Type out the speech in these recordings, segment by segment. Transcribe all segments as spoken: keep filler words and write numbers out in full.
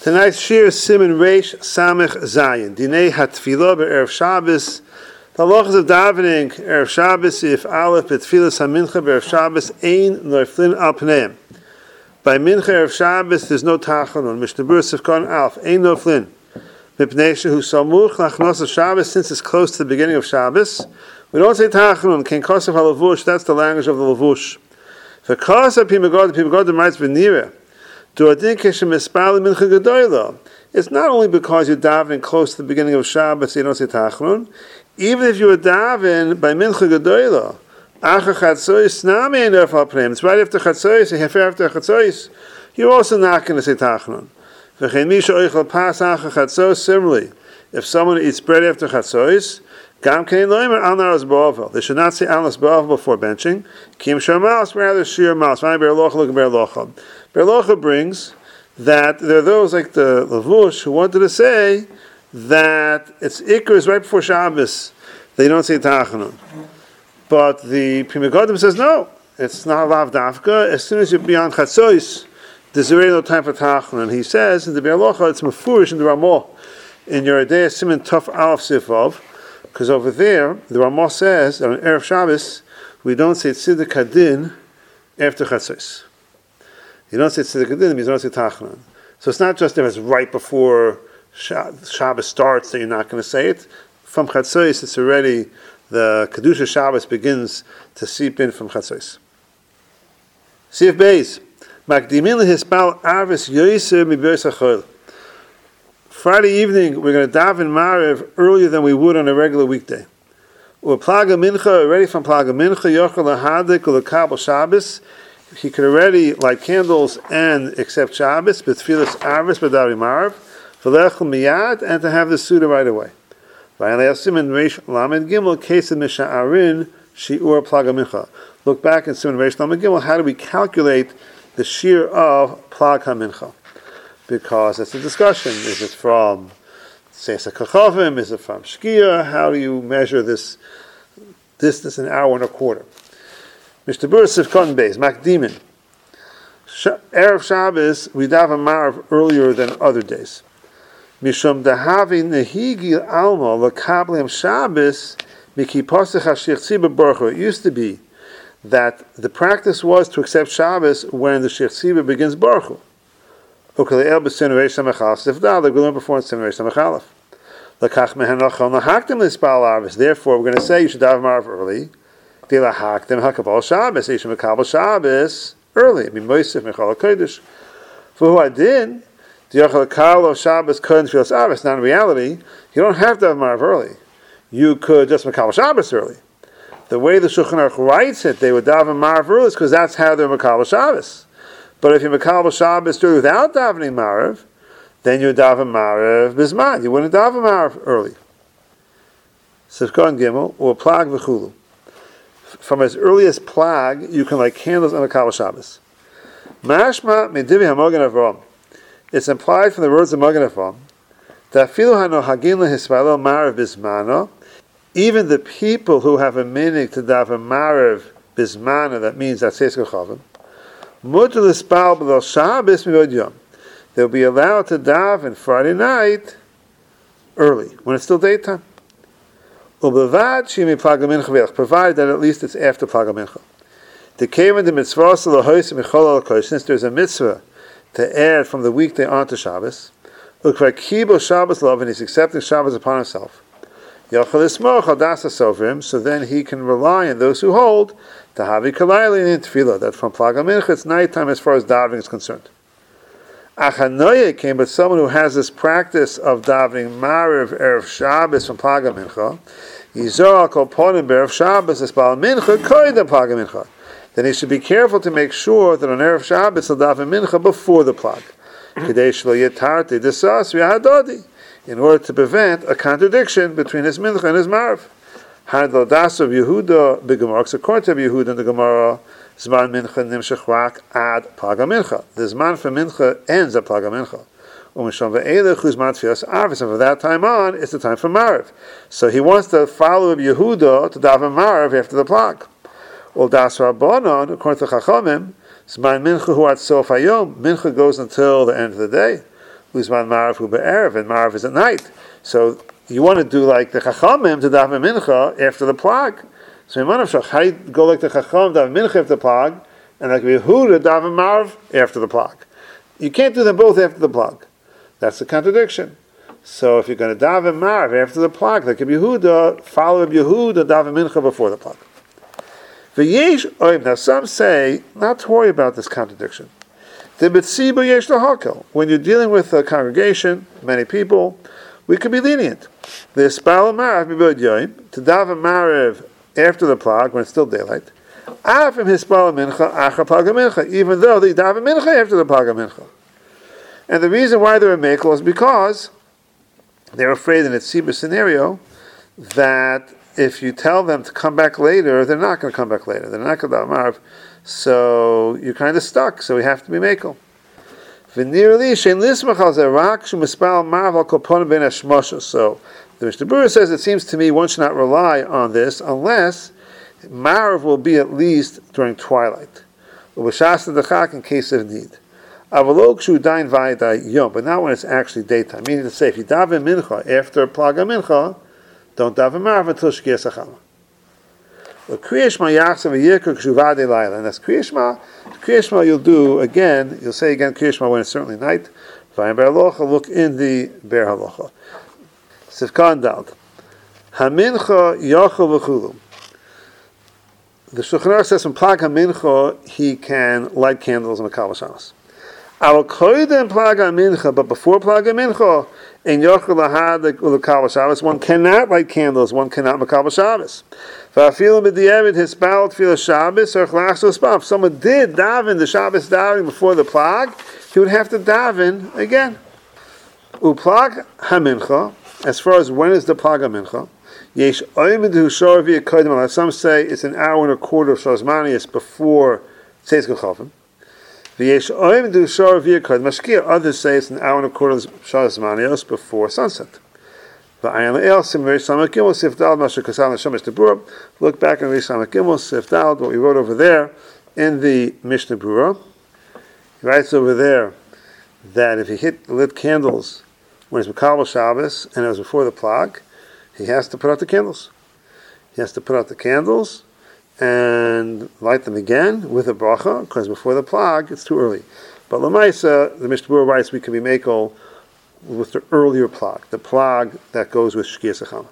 Tonight's shir is Siman Reish Samech Zayin. Dinei Hatfilah be'erev Shabbos. The halachas of davening erev Shabbos if Aleph betfilas hamincha be'erev Shabbos ein noiflin al pneim. By mincha erev Shabbos there's no tachanun. Mishnah Berurah Sifkon Aleph ein noiflin. Mipnei shehu samuch lachnos of Shabbos, since it's close to the beginning of Shabbos. We don't say tachanun. Ken kosav halavush. That's the language of the lavush. For kosav pimagod pimagod writes v'nira. It's not only because you're davening close to the beginning of Shabbos, you don't say tachanun. Even if you were davening by mincha gedoyla, acher chatzois nami ein nefal pneim. It's right after chatzois, a half after chatzois. You're also not going to say tachanun. V'chein misha oichel pas acher chatzois. Similarly, if someone eats bread after chatzois, gam kein loimer al naras ba'ovel. They should not say al naras ba'ovel before benching. Kim shor malas, rather shir malas. V'ay ber locha look ber locha. Ber locha brings that there are those like the Lavush who wanted to say that it's Iker is right before Shabbos. They don't say tachanun. But the Pri Megadim says no, it's not lav dafka. As soon as you're beyond Chatzois, there's already no time for tachanun. He says in the Ber locha it's mefurish in the Ramah in your Adei Siman Tuf Aleph Sifov, because over there the Ramah says that on Erev Shabbos we don't say Tziduk Hadin after Chatzois. You don't say tzedek hadin, you don't say tachanun. So it's not just if it's right before Shabbos starts that you're not going to say it. From Chatzois, it's already, the Kedusha Shabbos begins to seep in from Chatzois. Sif Beis. Makdimin lehispal arvis yoiser mibeis hachol. Friday evening, we're going to daven Maariv earlier than we would on a regular weekday. Or Plaga Mincha, already from Plaga Mincha, yochel lahadik ulekabel Shabbos. He could already light candles and accept Shabbos, but tefillas arvis b'davi Maariv, v'lechel miyad, and to have the Suda right away. Siman Reish Lamed Gimel, case of Misha'arin, shiur Plaga Mincha. Look back in Siman Reish Lamed Gimel, how do we calculate the shear of Plag HaMincha? Because it's a discussion. Is it from Seisa Kachavim? Is it from Shkia? How do you measure this distance, an hour and a quarter? Mishnah Berurah Sifkon Beis, Makdimin. Erev Shabbos, we daven Maariv earlier than other days. Mishum dahavi nehigi alma l'kablem Shabbos miki posach hashich tzibur baruch. It used to be that the practice was to accept Shabbos when the Shich Tzibur begins baruch hu. Ukalei b'sin reish samachal sifda. Like we learned before in sin reish samachalef. Lakach mehen lachol nahaktem l'spal arvis. Therefore, we're going to say you should daven Maariv early. Dilahaktem hakabal Shabbos. You should makabel Shabbos early. Mimoisif mechal hakodesh. For who I did. Now, in reality, you don't have to have Maariv early. You could just Makabel Shabbos early. The way the Shulchan Aruch writes it, they would daven Maariv early because that's how they're Makabel Shabbos. But if you're Makabel Shabbos early without davening Maariv, then you daven Maariv Bisman. You wouldn't daven Maariv early. Sifkon Gimel, or Plag V'chulu. From as early as Plag, you can light candles on Makabel Shabbos. Mashma Medivi HaMagen Avraham. It's implied from the words of Magen Avraham that filu hanohagin lehispalel Maariv bismano, even the people who have a meaning to daven Maariv bismano, that means that seis kochavim, mutar l'spal b'lel Shabbos mivod yom. They'll be allowed to daven Friday night early when it's still daytime. U'bevad shimi plaga mincha v'elch, provided that at least it's after plaga mincha. The kevin the mitzvah l'hois michol al kosh, since there's a mitzvah to add from the weekday onto Shabbos. Look for Kibo Shabbos love, and he's accepting Shabbos upon himself. Yochel Ismoch Hadasa Sovrim, so then he can rely on those who hold to Havi Kalayli in Tefillah, that from Plag HaMincha it's nighttime as far as davening is concerned. Achanoye came, but someone who has this practice of davening Maariv Erev Shabbos from Plag HaMincha, Yizor Al Kol Ponim Berev Shabbos es Baal Mincha Koydem Plag HaMincha. Then he should be careful to make sure that on Erev Shabbos he'll daven Mincha before the Plag. In order to prevent a contradiction between his Mincha and his Maariv. According to Yehuda in the Gemara, Zman Mincha nimshach rak ad Plag HaMincha. The Zman for Mincha ends at Plag HaMincha. And from that time on, it's the time for Maariv. So he wants to follow Yehuda to daven Maariv after the Plag. Well, das Rabbanon, according to Chachamim, Zman Mincha hu at sof hayom. Mincha goes until the end of the day. Uzman Marav hu be'erev, and Marav is at night. So you want to do like the Chachamim to daven mincha after the plag. So how do you go like the Chacham daven mincha after the plag, and like Yehuda daven Marav after the plag? You can't do them both after the plag. That's a contradiction. So if you're going to daven Marav after the plag, like Yehuda, follow Yehuda daven mincha before the plag. V'yesh oim. Now some say not to worry about this contradiction. The betziba yesh lahakel. When you're dealing with a congregation, many people, we can be lenient. The espal Marav b'bod yoim to daven Marav after the plag when it's still daylight. Afim hispal mincha achar plag mincha, even though they daven mincha after the plag mincha. And the reason why they're a mekel is because they're afraid in a tzibur scenario that if you tell them to come back later, they're not going to come back later. They're not going to daven Marav. So you're kind of stuck. So we have to be mekel. So the Mishnah Berurah says it seems to me one should not rely on this unless Marav will be at least during twilight, in case of need. But not when it's actually daytime. Meaning to say, if you daven mincha after plaga mincha, don't daven Marav until Shkias Achama. And that's Kriya Shema. Kriya Shema you'll do again, you'll say again Kriya Shema when it's certainly night. Look in the Ber Halacha. Sivkan Dald. Hamincha Yachol V'chulu. The Shulchan Aruch says from Plag HaMincha he can light candles in the Kal Shabbos. Al Koydem Plag HaMincha, but before Plag HaMincha, in Yachol Lahad L'Kal Shabbos, one cannot light candles, one cannot Makal Shabbos. If someone did daven the Shabbos davening before the plag, he would have to daven again. Uplag hamincha. As far as when is the plag hamincha, yesh oimedu shor via kodim. Some say it's an hour and a quarter of shazmanius before tzeis gechavim. Yesh oimedu shor via kodim mashkia. Others say it's an hour and a quarter of shazmanius before sunset. Look back in Rish Samach Gimel Sifdal, what we wrote over there in the Mishnah Berurah. He writes over there that if he hit lit candles when it's Makabel Shabbos and it was before the plag, he has to put out the candles. He has to put out the candles and light them again with a bracha, because before the plag it's too early. But Lamaisa, the Mishnah Berurah writes we can be mekel with the earlier plag, the plag that goes with Shkias Achama.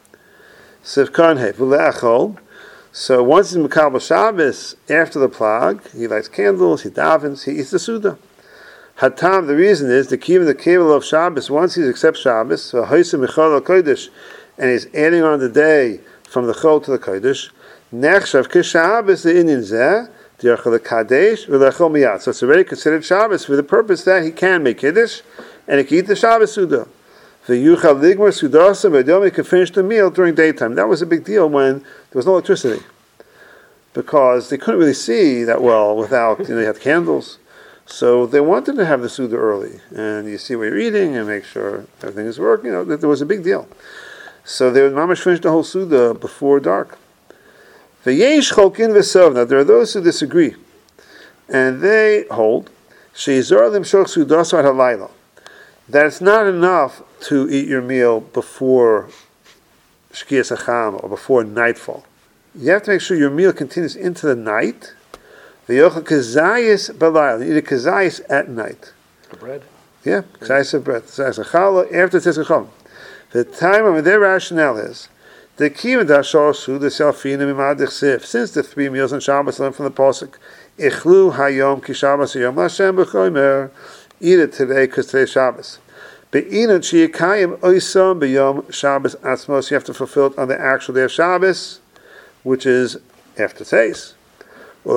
Sivkan Hev V'le'achol. So once he's Makabel Shabbos, after the plag, he lights candles, he davens, he eats the Suda. Hatam, the reason is, the key of the cable of Shabbos, once he accepts Shabbos, so Ha'isa Michal HaKodesh, and he's adding on the day from the Chol to the Kodesh, Nechshav Kishabbos the Indian Zeh, D'Yachal HaKadesh, V'le'achol Miyad. So it's already considered Shabbos for the purpose that he can make Kiddush, and he can eat the Shabbos Suda. The Yuchal Ligmar Sudasa, but he can finish the meal during daytime. That was a big deal when there was no electricity, because they couldn't really see that well without, you know, they had candles. So they wanted to have the Suda early, and you see what you're eating and make sure everything is working. You know, there was a big deal. So they would mamash finish the whole Suda before dark. V'yesh cholkin v'sov. Now there are those who disagree, and they hold sheizor limshoch sudasar halayla, that it's not enough to eat your meal before Shkias Achama or before nightfall. You have to make sure your meal continues into the night. V'yochel kazayis balayla. You eat a kazayis at night. The bread? Yeah, kazayis of bread. Kazayis achala after Tzeis Chacham. The time of their rationale is the kiyum dashor su the selfina mimad dechsif. Since the three meals on Shabbos learned from the pasuk, ichlu hayom ki Shabbos hayom Hashem b'chomer. Eat it today because today's Shabbos. Be'inat sheyikayim oisam b'yom Shabbos atzmos. You have to fulfill it on the actual day of Shabbos, which is after today's. One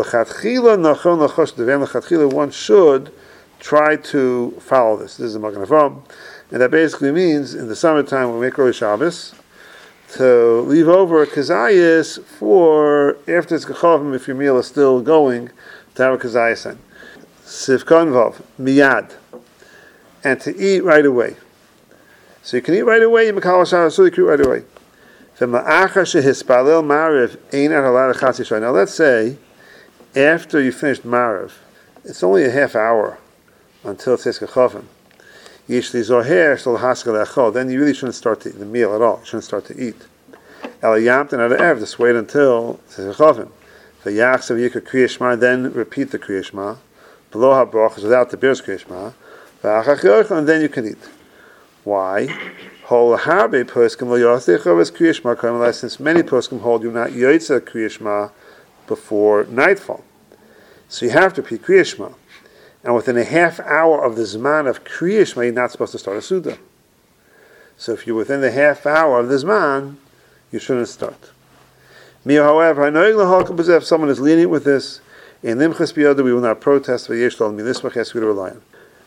should try to follow this. This is a Magen Avraham, and that basically means in the summertime when we make early Shabbos to leave over a kazayis for after it's gechavim if your meal is still going to have a kazayis in. Sivkan vav miyad, and to eat right away. So you can eat right away. You makal Shabbos, so you can eat right away. Now let's say after you finished Marav, it's only a half hour until Tzeis Gechavim. Yishli zoher shel haskal echol. Then you really shouldn't start the, the meal at all. You shouldn't start to eat. El yamten ad erev. Just wait until tzechavim. V'yachsav yikra kriya shema. Then repeat the kriya shema. Below habrachas without the beer's kriya shema. V'achach yochel, and then you can eat. Why? Hol harbe poskim lo yosech as kriya shema karmelai. Since many poskim hold you not yotze kriya shema before nightfall, so you have to repeat kriya shema. And within a half hour of the Zman of Kriya Shema, you're not supposed to start a Suda. So if you're within the half hour of the Zman, you shouldn't start. Me, however, I know if someone is lenient with this, in Limchas Biyada, we will not protest for Yesh Lal Milismach, yes, we to rely on.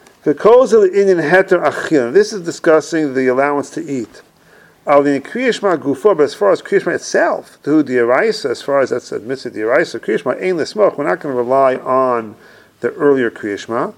This is discussing the allowance to eat. But as far as Kriya Shema itself, to the Eraisa, as far as that's admitted the Eraisa, Kriya Shema ain't the smoke, we're not going to rely on the earlier Kriya Shema.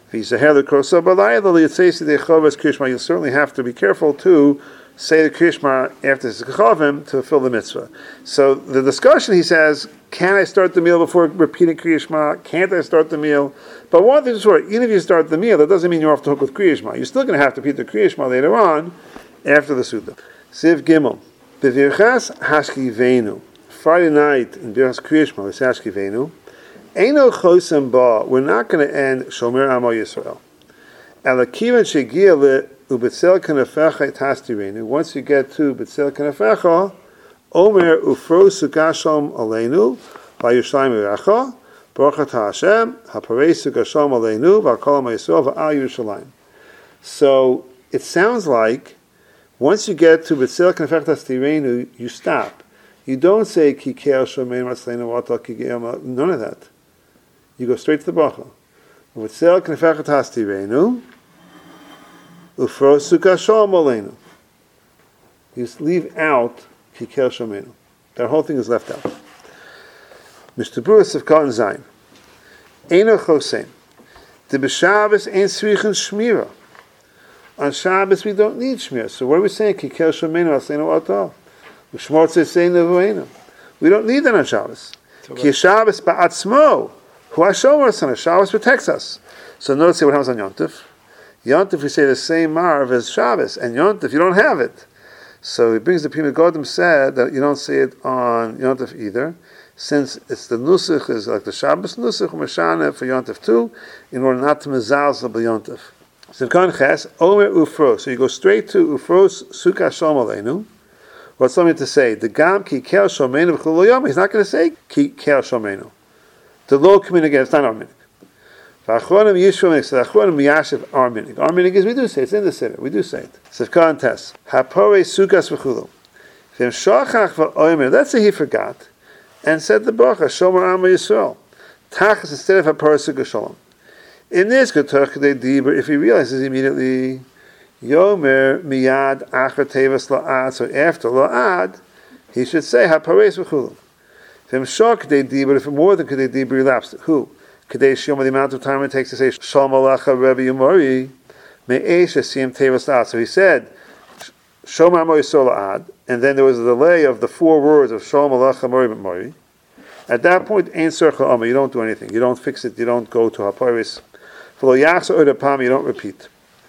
You certainly have to be careful to say the Kriya Shema after Zechavim to fulfill the mitzvah. So the discussion, he says, can I start the meal before repeating Kriya Shema? Can't I start the meal? But one thing is sure, even if you start the meal, that doesn't mean you're off the hook with Kriya Shema. You're still going to have to repeat the Kriya Shema later on after the Suda. Siv Gimel. B'virchas hashkivenu. Friday night in Birchas Kriya Shema, it's hashkivenu. Eino chosem ba. We're not going to end Shomer Amo Yisrael. Alakivan shegia le ubetzel kanafecha tastirenu. Once you get to betzel kanafecha, Omer ufro sukashom aleinu vayushalayim iracha barachat Hashem haparei sukashom aleinu v'akol Yisrael v'al Yerushalayim. So it sounds like once you get to betzel kanafecha tastirenu, you stop. You don't say kikel shomein matzleinu v'atal kigeyam. None of that. You go straight to the bracha. V'tzel knefechet hastirenu, ufro sukkah shalom aleinu. You leave out kikel shomenu. That whole thing is left out. Mishtabur Sivkot and Zayin. Eino chosein. The b'Shabbos ain't srichen shmira. On Shabbos we don't need shmira. So what are we saying? Kikel shomenu asleinu atal. U'shmor tzeiseinu v'einu. We don't need that on Shabbos. Ki Shabbos ba'atzmo. Who Hashomer on Shabbos protects us. So notice what happens on Yontif. Yontif we say the same marv as Shabbos, and Yontif you don't have it. So he brings the Pri Megadim said that you don't say it on Yontif either, since it's the nusach is like the Shabbos nusach Meshana for Yontif too, in order not to mezalzel b'Yontif. Sivkan Ches Omer Ufros. So you go straight to Ufros Sukkah Shalom Aleinu. What's something to say? The Gam Ki Kel Shomenu B'Chol Yom. He's not going to say Ki Kel Shomenu. The low community it's not our minig. V'achronim yishvu minig. So the achronim miyashiv our minig. Our minig is we do say it's in the siddur. We do say it. Sivka and Tes. Hapore sukas v'chulu. V'im shachach v'omer. Let's say he forgot and said the bracha Shomer Amo Yisrael. Tachas instead of hapore sukas shalom. In this getoch kedei dibur, if he realizes immediately yomer miyad achar tevas la'ad. So after la'ad, he should say hapore v'chulu. If shor kedei dibur, if more than kedei dibur elapsed, who? Kedei shiyom, the amount of time it takes to say Shalom Alecha Rebbe Yomori me'esh esiyim tevas la'ad. So he said Shomer Amo Yisrael la'ad, and then there was a delay of the four words of Shalom Alecha Mori Mori. At that point, ein tzorich la'omer. You don't do anything. You don't fix it. You don't go to haparis. V'lo yachzor od hapam. You don't repeat.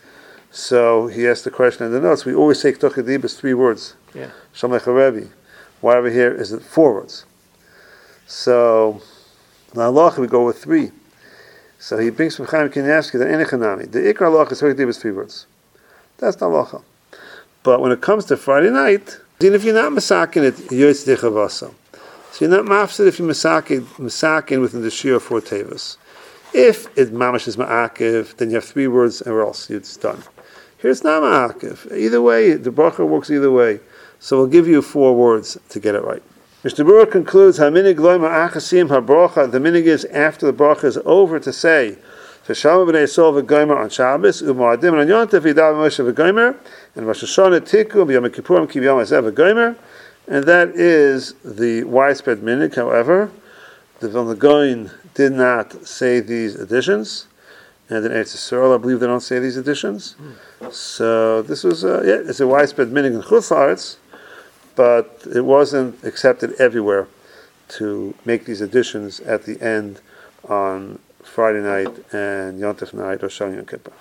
So he asked the question in the notes. We always say Kedei dibur is three words. Yeah. Shalom Alecha Rebbe. Why over here is it four words? So, in halacha we go with three. So he brings from Chaim Kanievsky that enechanami. The ikar halacha is Kedei dibur is three words. That's not halacha. But when it comes to Friday night, even if you're not masakin it, yotz dechavasa. So you're not mafsid if you're masakin, masakin within the shir of four tevas. If it mamash is ma'akiv, then you have three words and else it's done. Here it's not ma'akiv. Either way, the bracha works either way. So we'll give you four words to get it right. Mister Burr concludes, Haminig loyma achasim habracha. The minig is after the bracha is over to say, V'shalom b'nei Yisrael v'gomer on Shabbos, u'moadim on Yontif v'yidav Moshe v'gomer, and Rosh Hashanah tiku b'yom kippurim ki b'yom hazeh v'gomer, and that is the widespread minig. However, the Vilna Gaon did not say these additions, and in Eretz Yisrael, I believe they don't say these additions. Mm. So this was, uh, yeah, it's a widespread minig in Chutz La'aretz, but it wasn't accepted everywhere to make these additions at the end on Friday night and Yom Tov night or Shal Yom Kippur.